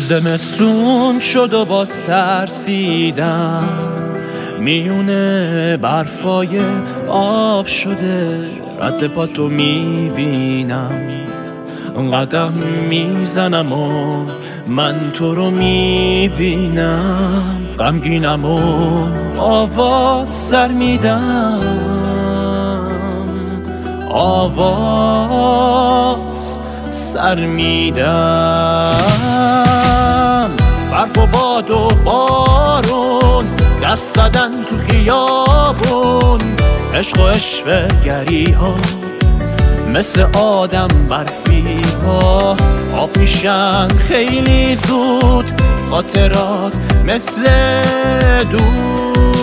زمستون شد و باز ترسیدم، میونه برفای آب شده، رد پاتو میبینم، قدم میزنم و من تو رو میبینم، غمگینم و آواز سر میدم، آواز سر میدم. برف و باد و بارون دست زدن تو خیابون، عشق و عشوه‌گری ها مثل آدم برفی ها آب میشن خیلی زود، خاطرات مثل دود.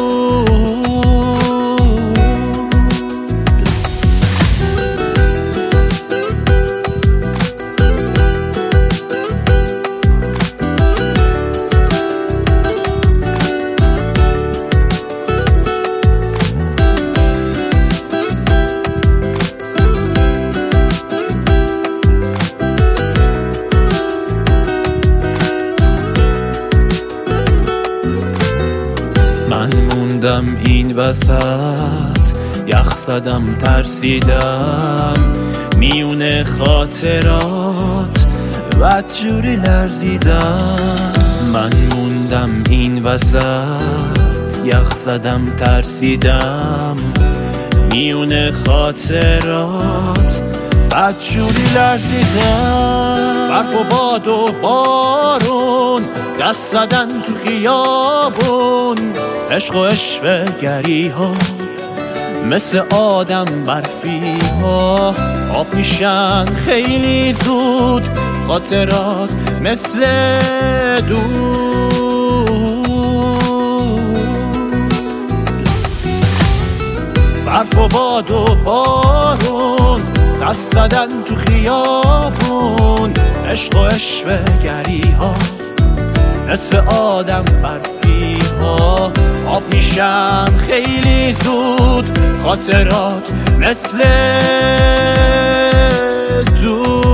من موندم این وسط، یخ زدم ترسیدم، میونه خاطرات بدجوری لرزیدم. من موندم این وسط، یخ زدم ترسیدم، میونه خاطرات بدجوری لرزیدم. برف و باد و بارون دست زدن تو خیابون، عشق و عشوه‌گری ها مثل آدم برفی ها آب میشن خیلی زود، خاطرات مثل دود. برف و باد و بارون دست زدن تو خیابون، عشق و عشوه‌گری ها مثل آدم برفی ها آب میشن خیلی زود، خاطرات مثل دود.